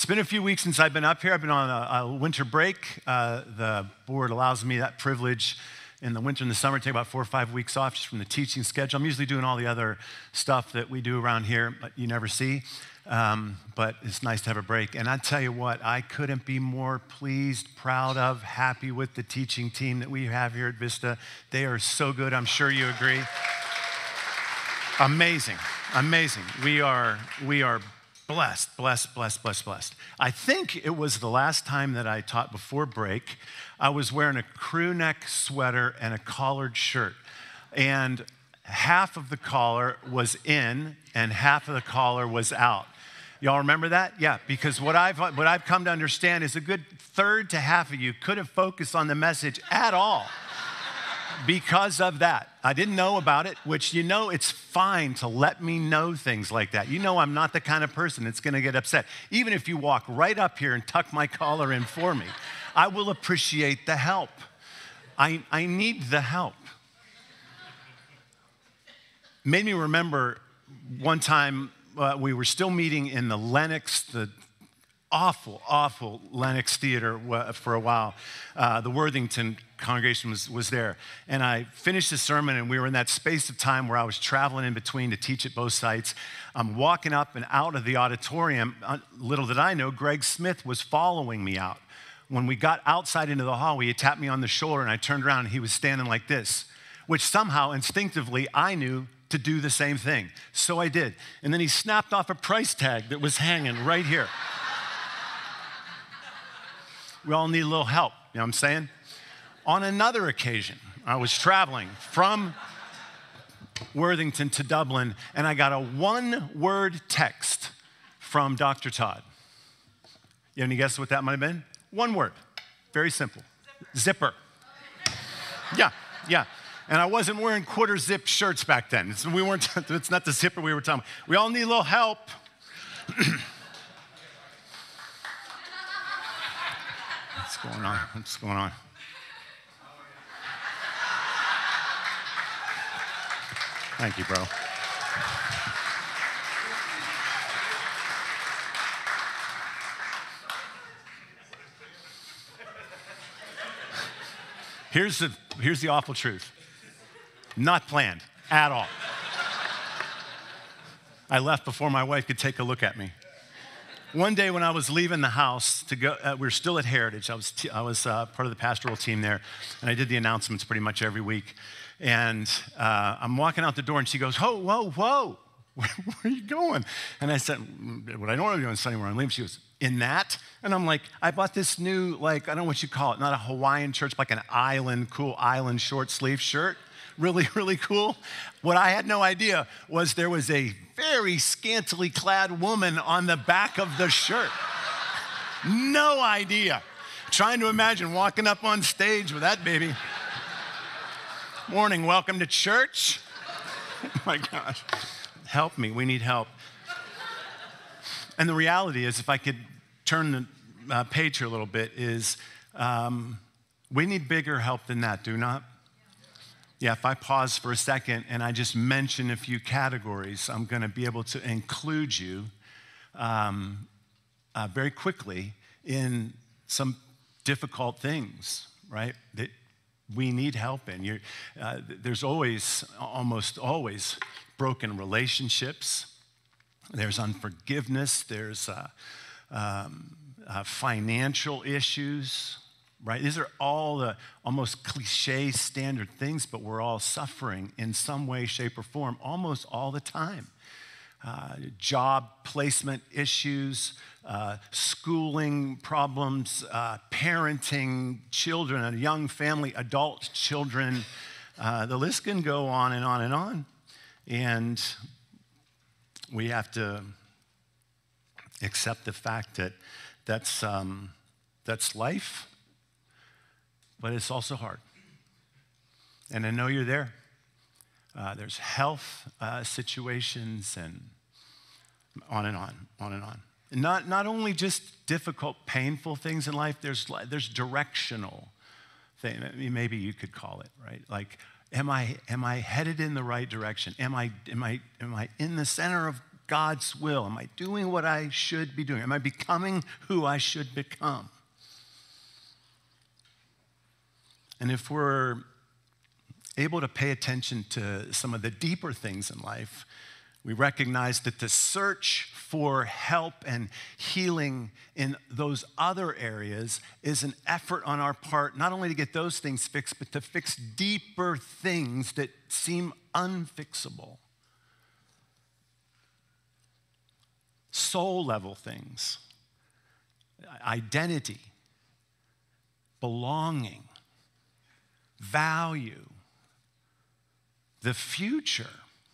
It's been a few weeks since I've been up here. I've been on a winter break. The board allows me that privilege in the winter and the summer to take about 4 or 5 weeks off just from the teaching schedule. I'm usually doing all the other stuff that we do around here, but you never see. But it's nice to have a break. And I tell you what, I couldn't be more pleased, proud of, happy with the teaching team that we have here at Vista. They are so good. I'm sure you agree. Amazing, amazing. We are blessed. I think it was the last time that I taught before break. I was wearing a crew neck sweater and a collared shirt. And half of the collar was in and half of the collar was out. Y'all remember that? Yeah, because what I've come to understand is a good third to half of you couldn't focus on the message at all because of that. I didn't know about it, which it's fine to let me know things like that. I'm not the kind of person that's going to get upset. Even if you walk right up here and tuck my collar in for me, I will appreciate the help. I need the help. Made me remember one time we were still meeting in the Lenox, the awful Lenox Theater for a while. The Worthington congregation was there. And I finished the sermon, and we were in that space of time where I was traveling in between to teach at both sites. I'm walking up and out of the auditorium. Little did I know, Greg Smith was following me out. When we got outside into the hallway, he tapped me on the shoulder, and I turned around, and he was standing like this, which somehow instinctively I knew to do the same thing. So I did. And then he snapped off a price tag that was hanging right here. We all need a little help, you know what I'm saying? On another occasion, I was traveling from Worthington to Dublin, and I got a one-word text from Dr. Todd. You have any guesses what that might have been? One word. Very simple. Zipper. Yeah. And I wasn't wearing quarter zip shirts back then. It's not the zipper we were talking about. We all need a little help. What's going on? Thank you, bro. Here's the awful truth. Not planned at all. I left before my wife could take a look at me. One day when I was leaving the house to go, we were still at Heritage. I was part of the pastoral team there, and I did the announcements pretty much every week. And I'm walking out the door, and she goes, whoa, where are you going? And I said, what I normally do on Sunday when I'm leaving. She goes, in that? And I'm like, I bought this new, I don't know what you call it, not a Hawaiian shirt, but like an cool island short sleeve shirt. Really, really cool. What I had no idea was there was a very scantily clad woman on the back of the shirt. No idea. Trying to imagine walking up on stage with that baby. Morning, welcome to church. Oh my gosh. Help me, we need help. And the reality is, if I could turn the page here a little bit, is we need bigger help than that, do not? Yeah, if I pause for a second and I just mention a few categories, I'm going to be able to include you very quickly in some difficult things, right, that we need help in. There's almost always, broken relationships. There's unforgiveness. There's financial issues. Right? These are all the almost cliche standard things, but we're all suffering in some way, shape, or form almost all the time. Job placement issues, schooling problems, parenting children, a young family, adult children. The list can go on and on and on. And we have to accept the fact that that's life. But it's also hard. And I know you're there. There's health situations and on and on. And not only just difficult, painful things in life, there's directional things. Maybe you could call it, right? Like, am I headed in the right direction? Am I in the center of God's will? Am I doing what I should be doing? Am I becoming who I should become? And if we're able to pay attention to some of the deeper things in life, we recognize that the search for help and healing in those other areas is an effort on our part, not only to get those things fixed, but to fix deeper things that seem unfixable. Soul level things, identity, belonging, value, the future.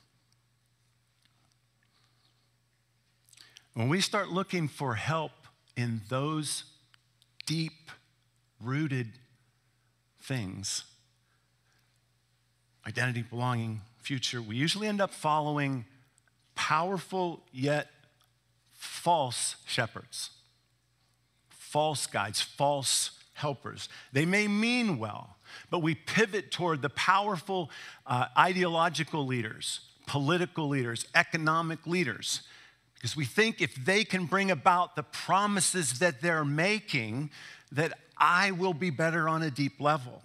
When we start looking for help in those deep-rooted things, identity, belonging, future, we usually end up following powerful yet false shepherds, false guides, false helpers. They may mean well, but we pivot toward the powerful ideological leaders, political leaders, economic leaders, because we think if they can bring about the promises that they're making, that I will be better on a deep level.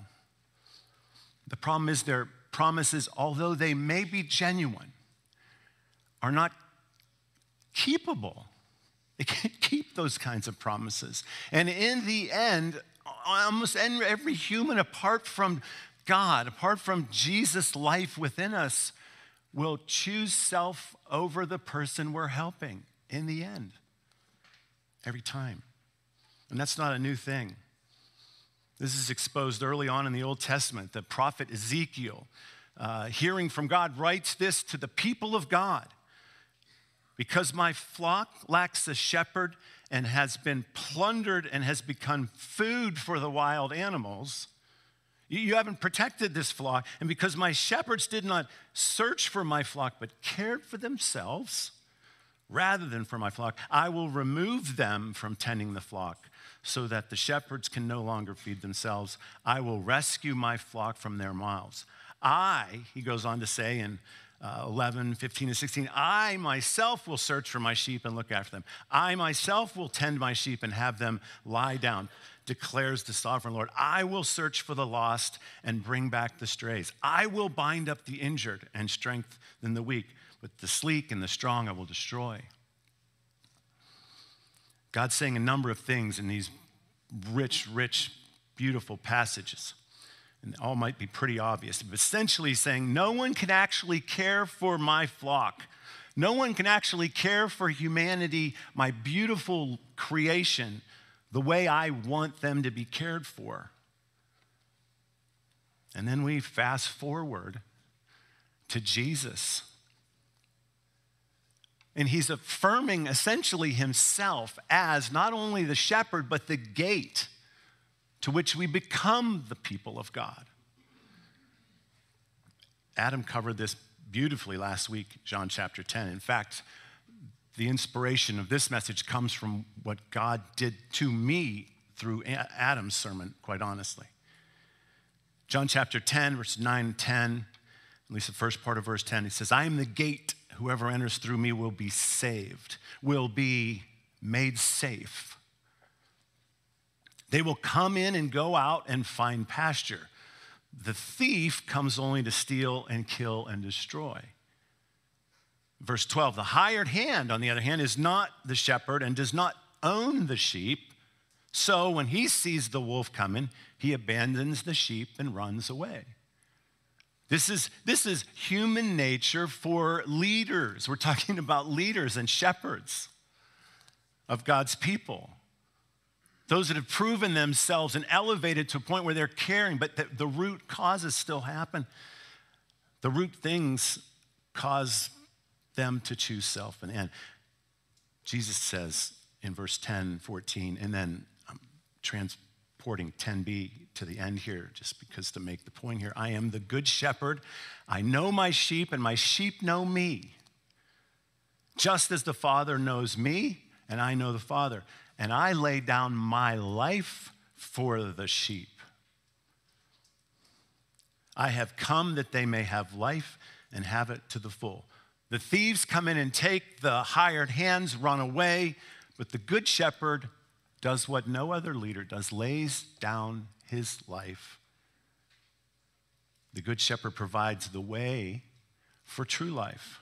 The problem is their promises, although they may be genuine, are not keepable. They can't keep those kinds of promises. And in the end, almost every human apart from God, apart from Jesus' life within us, will choose self over the person we're helping in the end, every time. And that's not a new thing. This is exposed early on in the Old Testament. The prophet Ezekiel, hearing from God, writes this to the people of God. Because my flock lacks a shepherd and has been plundered and has become food for the wild animals, you haven't protected this flock. And because my shepherds did not search for my flock but cared for themselves rather than for my flock, I will remove them from tending the flock so that the shepherds can no longer feed themselves. I will rescue my flock from their mouths. He goes on to say in 11, 15, and 16, I myself will search for my sheep and look after them. I myself will tend my sheep and have them lie down, declares the sovereign Lord. I will search for the lost and bring back the strays. I will bind up the injured and strengthen the weak, but the sleek and the strong I will destroy. God's saying a number of things in these rich, beautiful passages. And all might be pretty obvious, but essentially saying, no one can actually care for my flock. No one can actually care for humanity, my beautiful creation, the way I want them to be cared for. And then we fast forward to Jesus. And he's affirming essentially himself as not only the shepherd, but the gate to which we become the people of God. Adam covered this beautifully last week, John chapter 10. In fact, the inspiration of this message comes from what God did to me through Adam's sermon, quite honestly. John chapter 10, verses 9 and 10, at least the first part of verse 10, he says, I am the gate. Whoever enters through me will be saved, will be made safe. They will come in and go out and find pasture. The thief comes only to steal and kill and destroy. Verse 12, the hired hand, on the other hand, is not the shepherd and does not own the sheep. So when he sees the wolf coming, he abandons the sheep and runs away. This is human nature for leaders. We're talking about leaders and shepherds of God's people. Those that have proven themselves and elevated to a point where they're caring, but the root causes still happen. The root things cause them to choose self in the end. Jesus says in verse 10, 14, and then I'm transporting 10b to the end here just because to make the point here. I am the good shepherd. I know my sheep and my sheep know me. Just as the Father knows me and I know the Father. And I lay down my life for the sheep. I have come that they may have life and have it to the full. The thieves come in and take, the hired hands run away, but the good shepherd does what no other leader does, lays down his life. The good shepherd provides the way for true life.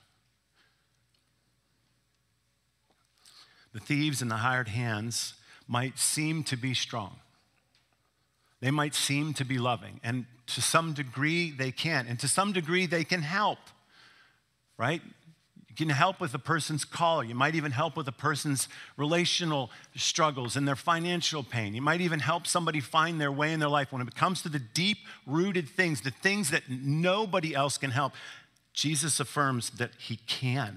The thieves and the hired hands might seem to be strong. They might seem to be loving, and to some degree they can, and to some degree they can help, right? You can help with a person's call. You might even help with a person's relational struggles and their financial pain. You might even help somebody find their way in their life. When it comes to the deep-rooted things, the things that nobody else can help, Jesus affirms that he can.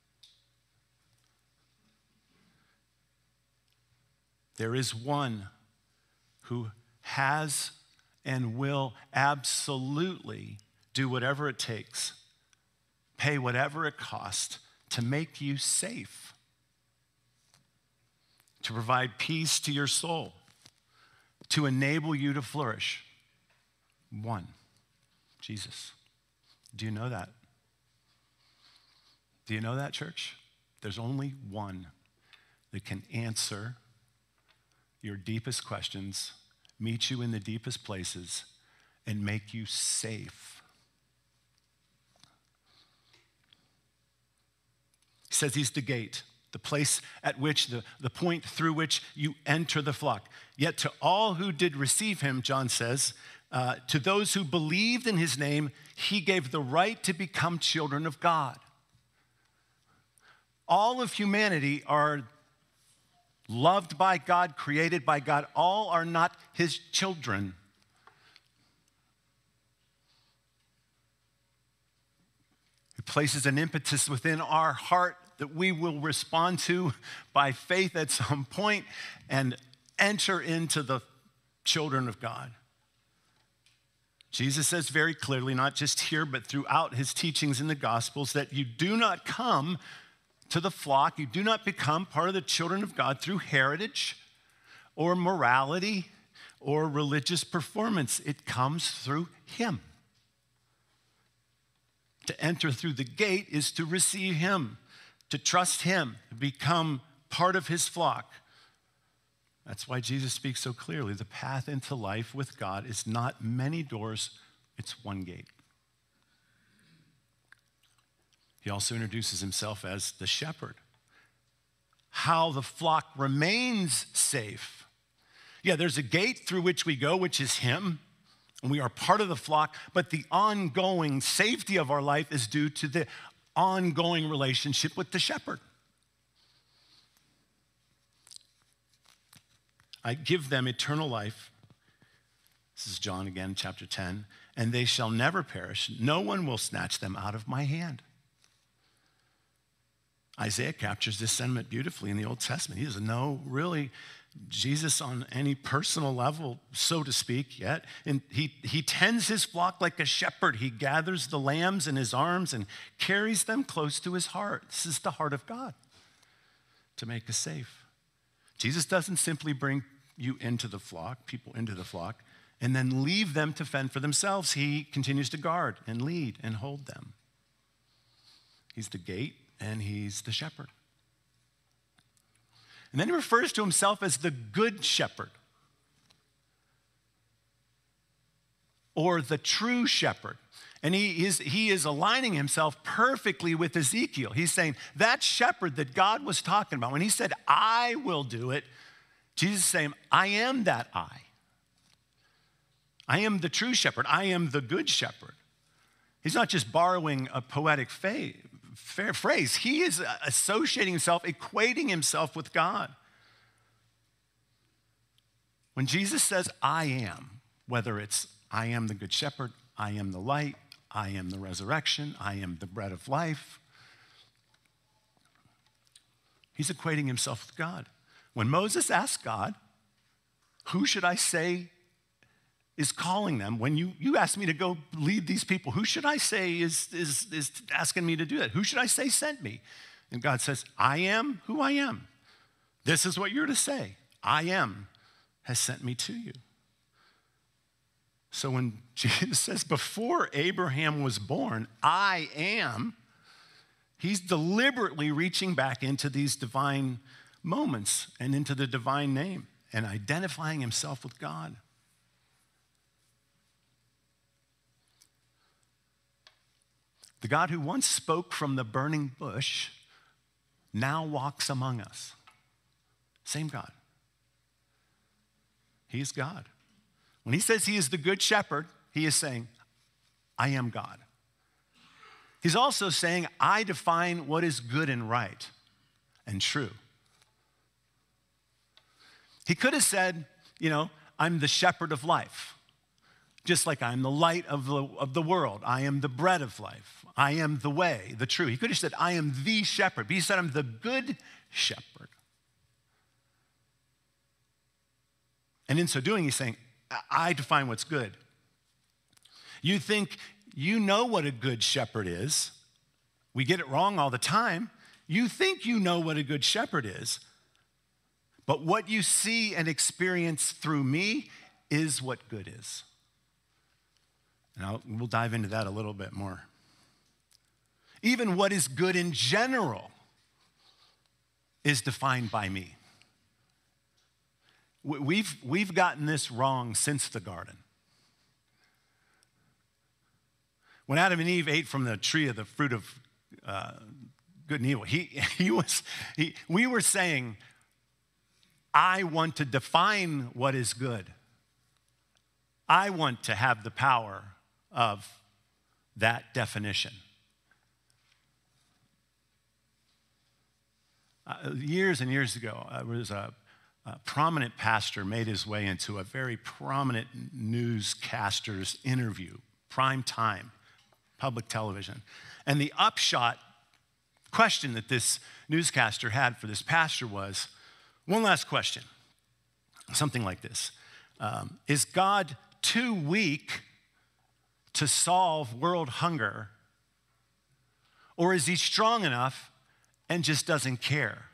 There is one who has and will absolutely do whatever it takes, pay whatever it costs to make you safe, to provide peace to your soul, to enable you to flourish. One, Jesus. Do you know that? Do you know that, church? There's only one that can answer your deepest questions, meet you in the deepest places, and make you safe. He says he's the gate, the place at which, the point through which you enter the flock. Yet to all who did receive him, John says, to those who believed in his name, he gave the right to become children of God. All of humanity are loved by God, created by God. All are not his children. He places an impetus within our heart that we will respond to by faith at some point and enter into the children of God. Jesus says very clearly, not just here, but throughout his teachings in the Gospels, that you do not come to the flock, you do not become part of the children of God through heritage or morality or religious performance. It comes through him. To enter through the gate is to receive him, to trust him, to become part of his flock. That's why Jesus speaks so clearly. The path into life with God is not many doors, it's one gate. He also introduces himself as the shepherd. How the flock remains safe. Yeah, there's a gate through which we go, which is him, and we are part of the flock, but the ongoing safety of our life is due to the ongoing relationship with the shepherd. I give them eternal life. This is John again, chapter 10. And they shall never perish. No one will snatch them out of my hand. Isaiah captures this sentiment beautifully in the Old Testament. He doesn't know really Jesus on any personal level, so to speak, yet. And he tends his flock like a shepherd. He gathers the lambs in his arms and carries them close to his heart. This is the heart of God, to make us safe. Jesus doesn't simply bring you into the flock, people into the flock, and then leave them to fend for themselves. He continues to guard and lead and hold them. He's the gate and he's the shepherd. And then he refers to himself as the good shepherd, or the true shepherd. And he is aligning himself perfectly with Ezekiel. He's saying that shepherd that God was talking about, when he said, I will do it, Jesus is saying, I am that I. I am the true shepherd. I am the good shepherd. He's not just borrowing a poetic phrase. He is associating himself, equating himself with God. When Jesus says, I am, whether it's I am the good shepherd, I am the light, I am the resurrection, I am the bread of life, he's equating himself with God. When Moses asked God, who should I say is calling them? When you asked me to go lead these people, who should I say is asking me to do that? Who should I say sent me? And God says, I am who I am. This is what you're to say. I am has sent me to you. So when Jesus says, before Abraham was born, I am, He's deliberately reaching back into these divine moments and into the divine name and identifying himself with God. The God who once spoke from the burning bush now walks among us. Same God. He's God. When he says he is the good shepherd, he is saying, I am God. He's also saying, I define what is good and right and true. He could have said, I'm the shepherd of life, just like I'm the light of the world. I am the bread of life. I am the way, the truth. He could have said, I am the shepherd, but he said, I'm the good shepherd. And in so doing, he's saying, I define what's good. You think you know what a good shepherd is. We get it wrong all the time. You think you know what a good shepherd is. But what you see and experience through me is what good is. And we'll dive into that a little bit more. Even what is good in general is defined by me. We've gotten this wrong since the garden. When Adam and Eve ate from the tree of the fruit of good and evil, we were saying, I want to define what is good. I want to have the power of that definition. Years and years ago, there was a prominent pastor made his way into a very prominent newscaster's interview, prime time, public television. And the upshot question that this newscaster had for this pastor was, one last question, something like this. Is God too weak to solve world hunger? Or is he strong enough and just doesn't care?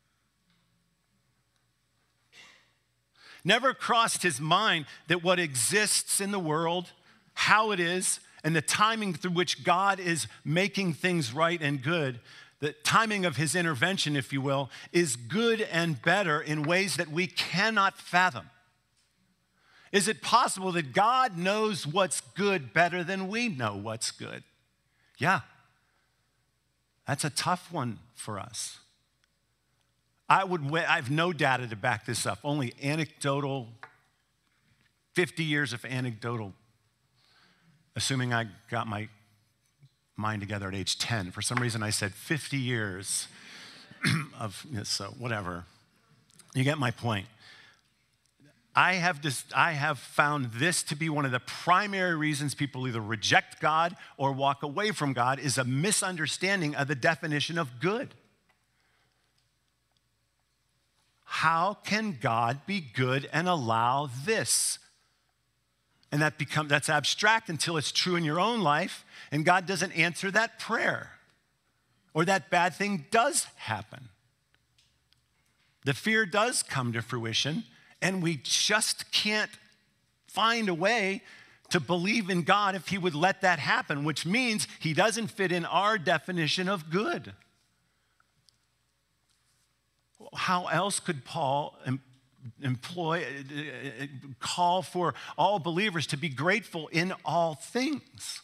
Never crossed his mind that what exists in the world, how it is, and the timing through which God is making things right and good, the timing of his intervention, if you will, is good and better in ways that we cannot fathom. Is it possible that God knows what's good better than we know what's good? Yeah. That's a tough one for us. I have no data to back this up, only anecdotal, 50 years of anecdotal, assuming I got my mind together at age 10. For some reason, I said 50 years of, so whatever. You get my point. I have found this to be one of the primary reasons people either reject God or walk away from God is a misunderstanding of the definition of good. How can God be good and allow this? And that's abstract until it's true in your own life, and God doesn't answer that prayer, or that bad thing does happen. The fear does come to fruition, and we just can't find a way to believe in God if he would let that happen, which means he doesn't fit in our definition of good. How else could Paul call for all believers to be grateful in all things?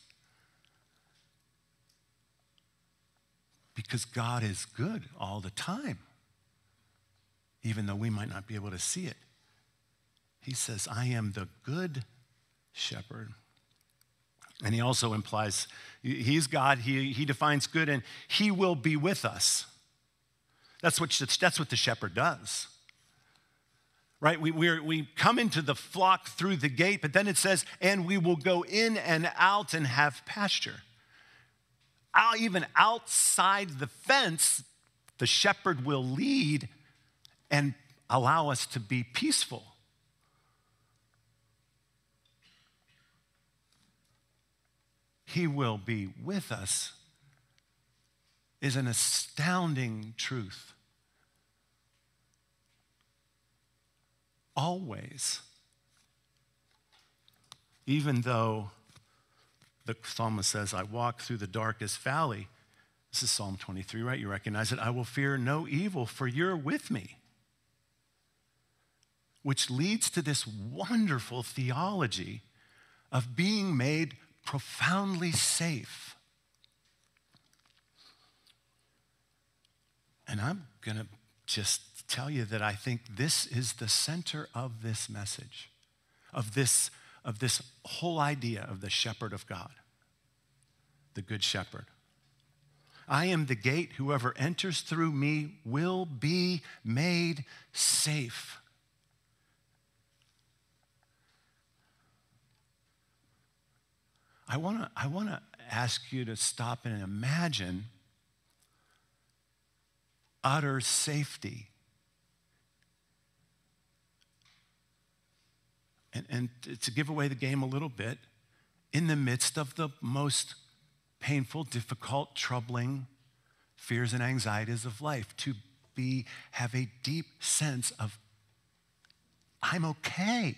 Because God is good all the time, even though we might not be able to see it. He says, I am the good shepherd. And he also implies he's God, he defines good, and he will be with us. That's what the shepherd does. Right? We come into the flock through the gate, but then it says, and we will go in and out and have pasture. Even outside the fence, the shepherd will lead and allow us to be peaceful. He will be with us is an astounding truth. Always. Even though the psalmist says, I walk through the darkest valley, This is Psalm 23, right? You recognize it. I will fear no evil, for you're with me. Which leads to this wonderful theology of being made profoundly safe. And I'm going to just tell you that I think this is the center of this message, of this whole idea of the shepherd of God, the good shepherd. I am the gate. Whoever enters through me will be made safe. I want to ask you to stop and imagine utter safety. And to give away the game a little bit, in the midst of the most painful, difficult, troubling fears and anxieties of life, to have a deep sense of, I'm okay.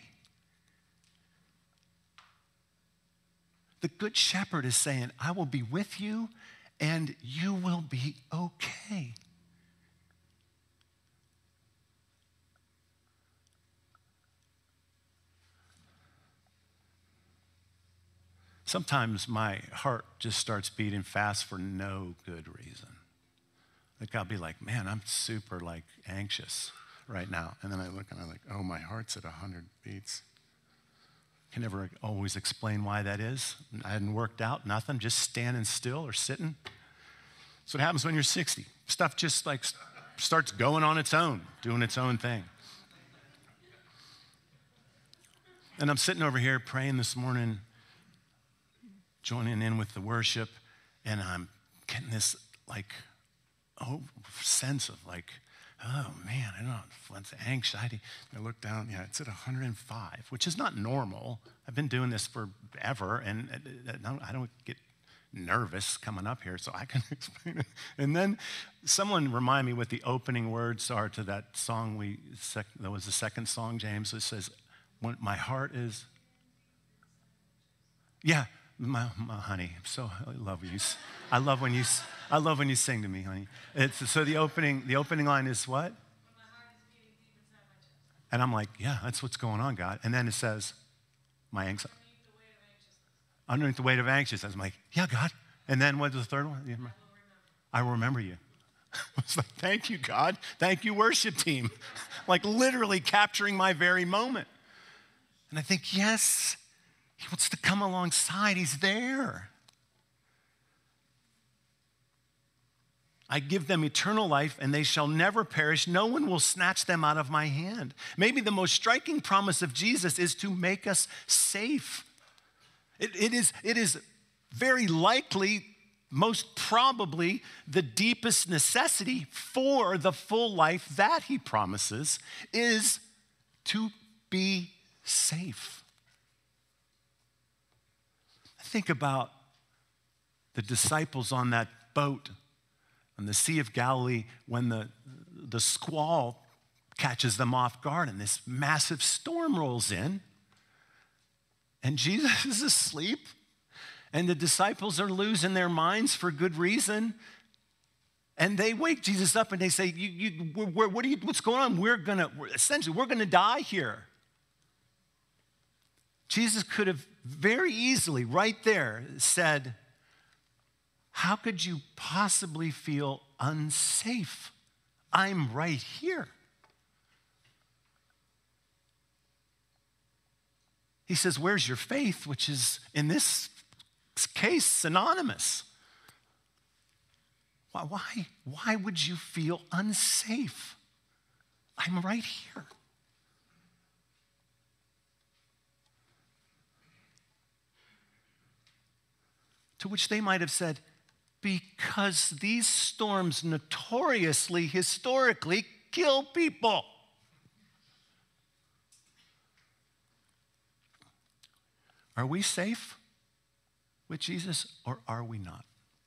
The Good Shepherd is saying, I will be with you and you will be okay. Sometimes my heart just starts beating fast for no good reason. Like I'll be like, man, I'm super anxious right now. And then I look and I'm like, oh, my heart's at 100 beats. Can never always explain why that is. I hadn't worked out, nothing, just standing still or sitting. That's what happens when you're 60. Stuff just starts going on its own, doing its own thing. And I'm sitting over here praying this morning, joining in with the worship, and I'm getting this sense of oh man, I don't know, it's anxiety. I look down, it's at 105, which is not normal. I've been doing this forever, and I don't get nervous coming up here, so I can explain it. And then someone remind me what the opening words are to that song that was the second song, James. It says, when my heart is, my honey, I love you. I love when you sing to me, honey. So the opening line is what? And I'm like, yeah, that's what's going on, God. And then it says, my anxiety. Underneath the weight of anxiousness. I'm like, yeah, God. And then what's the third one? I will remember you. It's like, thank you, God. Thank you, worship team. Literally capturing my very moment. And I think, yes, he wants to come alongside. He's there. I give them eternal life, and they shall never perish. No one will snatch them out of my hand. Maybe the most striking promise of Jesus is to make us safe. It is very likely, most probably, the deepest necessity for the full life that he promises is to be safe. Think about the disciples on that boat on the Sea of Galilee when the squall catches them off guard and this massive storm rolls in. And Jesus is asleep, and the disciples are losing their minds for good reason. And they wake Jesus up and they say, what's going on? We're going to die here. Jesus could have very easily, right there, said, how could you possibly feel unsafe? I'm right here. He says, where's your faith? Which is, in this case, synonymous. Why would you feel unsafe? I'm right here. To which they might have said, because these storms notoriously, historically, kill people. Are we safe with Jesus, or are we not?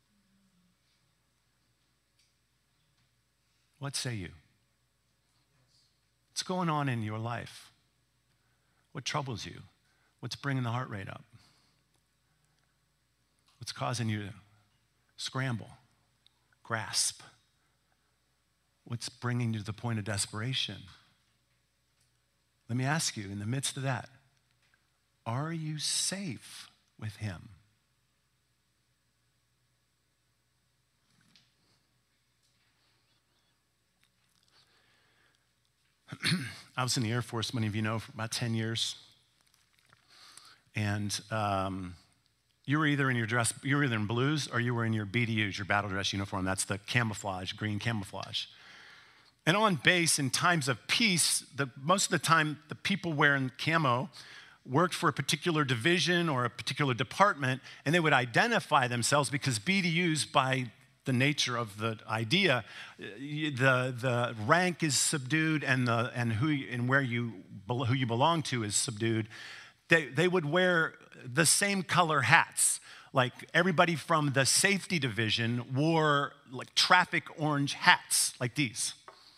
What say you? What's going on in your life? What troubles you? What's bringing the heart rate up? What's causing you to scramble? grasp? What's bringing you to the point of desperation? Let me ask you, in the midst of that, are you safe with him? I was in the Air Force, many of you know, for about 10 years. And you were either in blues or you were in your BDUs, your battle dress uniform. That's the camouflage, green camouflage. And on base, in times of peace, most of the time, the people wearing camo worked for a particular division or a particular department, and they would identify themselves because BDUs, by the nature of the idea, the rank is subdued and who you belong to is subdued. They would wear the same color hats. Like everybody from the safety division wore like traffic orange hats like these.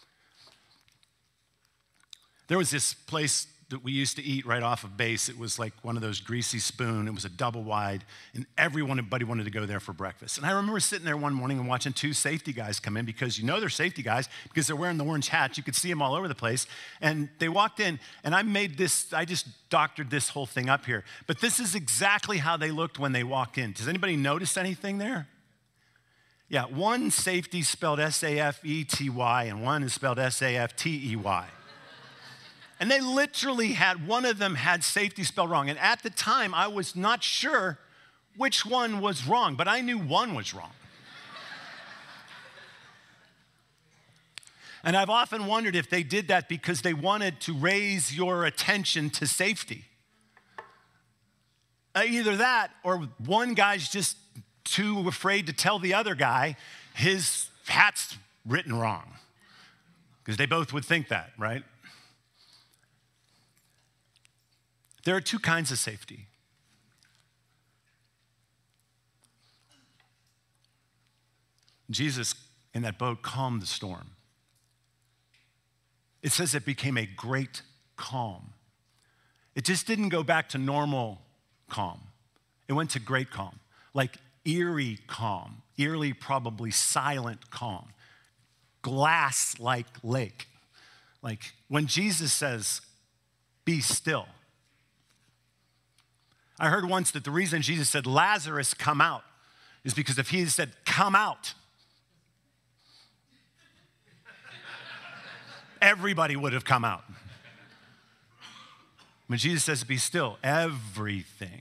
There was this place that we used to eat right off of base. It was like one of those greasy spoon. It was a double wide, and everybody wanted to go there for breakfast. And I remember sitting there one morning and watching two safety guys come in, because you know they're safety guys because they're wearing the orange hats. You could see them all over the place. And they walked in, and I just doctored this whole thing up here. But this is exactly how they looked when they walked in. Does anybody notice anything there? Yeah, one safety spelled S-A-F-E-T-Y, and one is spelled S-A-F-T-E-Y. And they literally one of them had safety spelled wrong. And at the time, I was not sure which one was wrong, but I knew one was wrong. And I've often wondered if they did that because they wanted to raise your attention to safety. Either that, or one guy's just too afraid to tell the other guy his hat's written wrong. Because they both would think that, right? There are two kinds of safety. Jesus, in that boat, calmed the storm. It says it became a great calm. It just didn't go back to normal calm. It went to great calm, like eerie calm, eerily probably silent calm, glass-like lake. Like when Jesus says, "Be still." I heard once that the reason Jesus said, "Lazarus, come out," is because if he had said, "Come out," everybody would have come out. When Jesus says, "Be still," everything.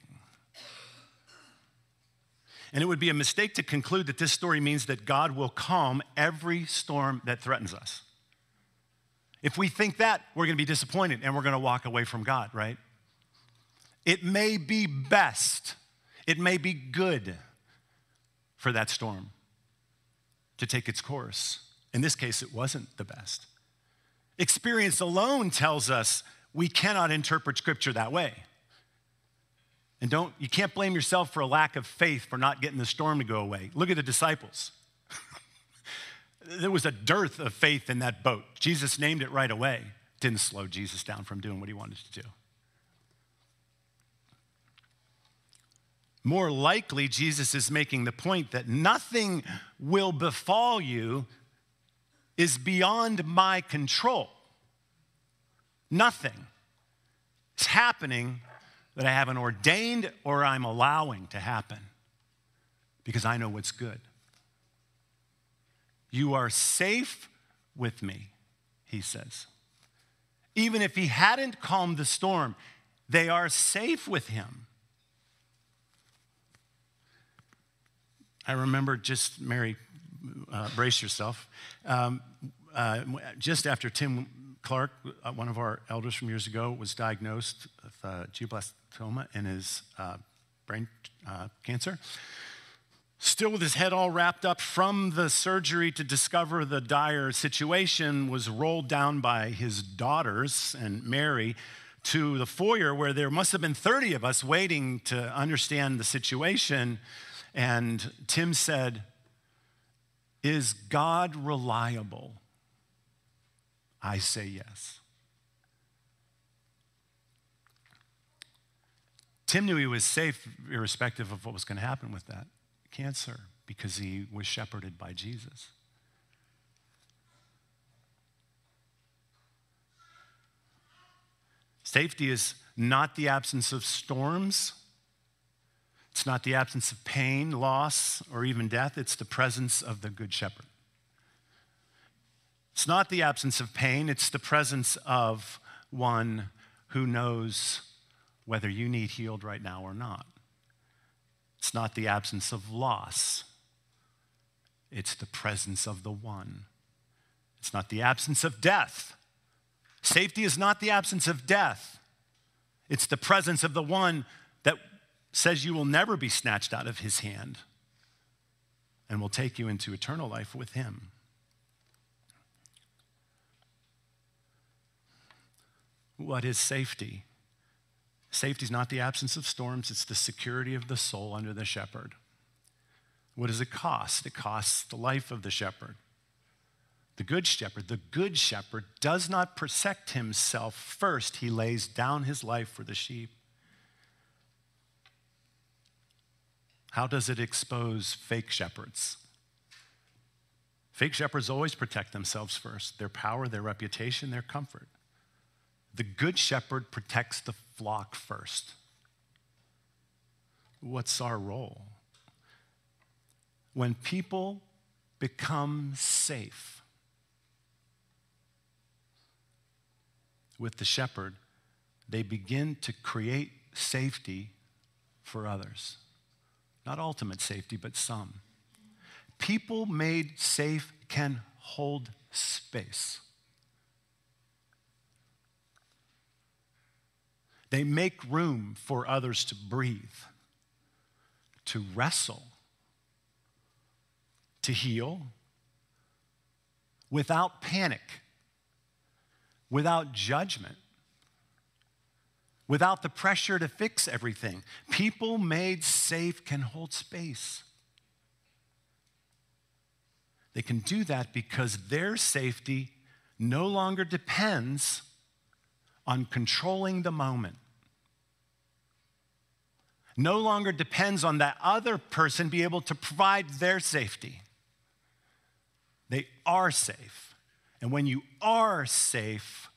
And it would be a mistake to conclude that this story means that God will calm every storm that threatens us. If we think that, we're going to be disappointed and we're going to walk away from God, right? It may be best, it may be good for that storm to take its course. In this case, it wasn't the best. Experience alone tells us we cannot interpret Scripture that way. And you can't blame yourself for a lack of faith for not getting the storm to go away. Look at the disciples. There was a dearth of faith in that boat. Jesus named it right away. Didn't slow Jesus down from doing what he wanted to do. More likely, Jesus is making the point that nothing will befall you is beyond my control. Nothing is happening that I haven't ordained or I'm allowing to happen because I know what's good. You are safe with me, he says. Even if he hadn't calmed the storm, they are safe with him. I remember Mary, brace yourself. Just after Tim Clark, one of our elders from years ago, was diagnosed with glioblastoma in his brain cancer, still with his head all wrapped up from the surgery to discover the dire situation, was rolled down by his daughters and Mary to the foyer where there must have been 30 of us waiting to understand the situation. And Tim said, "Is God reliable?" I say yes. Tim knew he was safe irrespective of what was going to happen with that cancer because he was shepherded by Jesus. Safety is not the absence of storms. It's not the absence of pain, loss, or even death. It's the presence of the Good Shepherd. It's not the absence of pain. It's the presence of one who knows whether you need healed right now or not. It's not the absence of loss. It's the presence of the one. It's not the absence of death. Safety is not the absence of death. It's the presence of the one that says you will never be snatched out of his hand and will take you into eternal life with him. What is safety? Safety is not the absence of storms. It's the security of the soul under the shepherd. What does it cost? It costs the life of the shepherd. The good shepherd does not protect himself first. He lays down his life for the sheep. How does it expose fake shepherds? Fake shepherds always protect themselves first, their power, their reputation, their comfort. The good shepherd protects the flock first. What's our role? When people become safe with the shepherd, they begin to create safety for others. Not ultimate safety, but some. People made safe can hold space. They make room for others to breathe, to wrestle, to heal, without panic, without judgment, without the pressure to fix everything. People made safe can hold space. They can do that because their safety no longer depends on controlling the moment. No longer depends on that other person be able to provide their safety. They are safe. And when you are safe,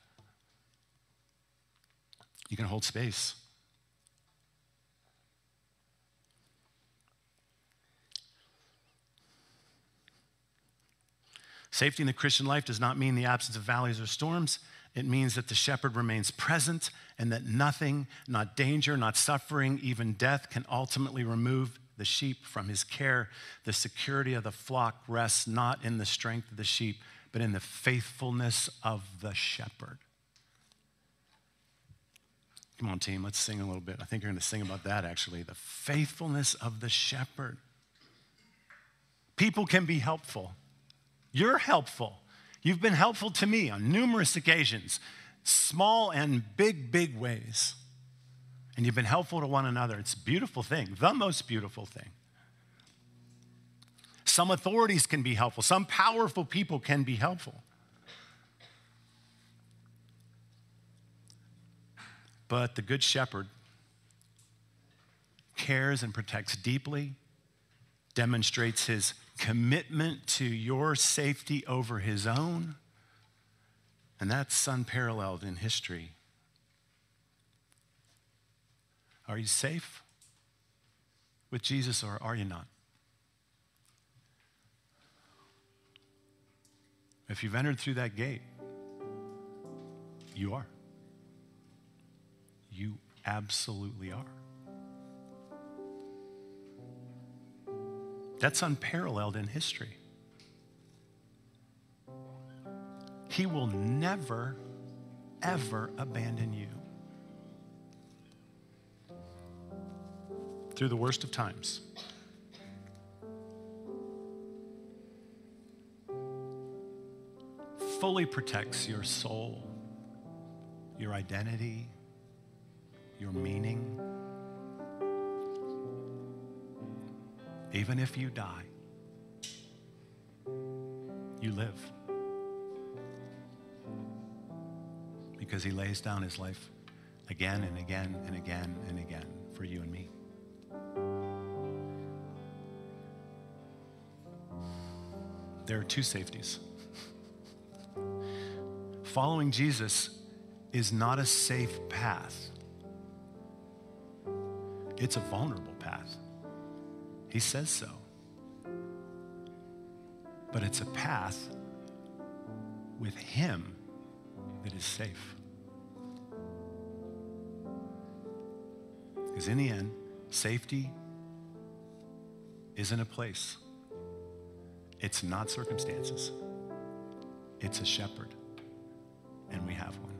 you can hold space. Safety in the Christian life does not mean the absence of valleys or storms. It means that the shepherd remains present and that nothing, not danger, not suffering, even death, can ultimately remove the sheep from his care. The security of the flock rests not in the strength of the sheep, but in the faithfulness of the shepherd. Come on, team, let's sing a little bit. I think you're going to sing about that, actually. The faithfulness of the shepherd. People can be helpful. You're helpful. You've been helpful to me on numerous occasions, small and big, big ways. And you've been helpful to one another. It's a beautiful thing, the most beautiful thing. Some authorities can be helpful. Some powerful people can be helpful. But the Good Shepherd cares and protects deeply, demonstrates his commitment to your safety over his own, and that's unparalleled in history. Are you safe with Jesus, or are you not? If you've entered through that gate, you are. You absolutely are. That's unparalleled in history. He will never, ever abandon you. Through the worst of times. Fully protects your soul, your identity, your meaning. Even if you die, you live. Because he lays down his life again and again and again and again for you and me. There are two safeties. Following Jesus is not a safe path. It's a vulnerable path. He says so. But it's a path with him that is safe. Because in the end, safety isn't a place. It's not circumstances. It's a shepherd. And we have one.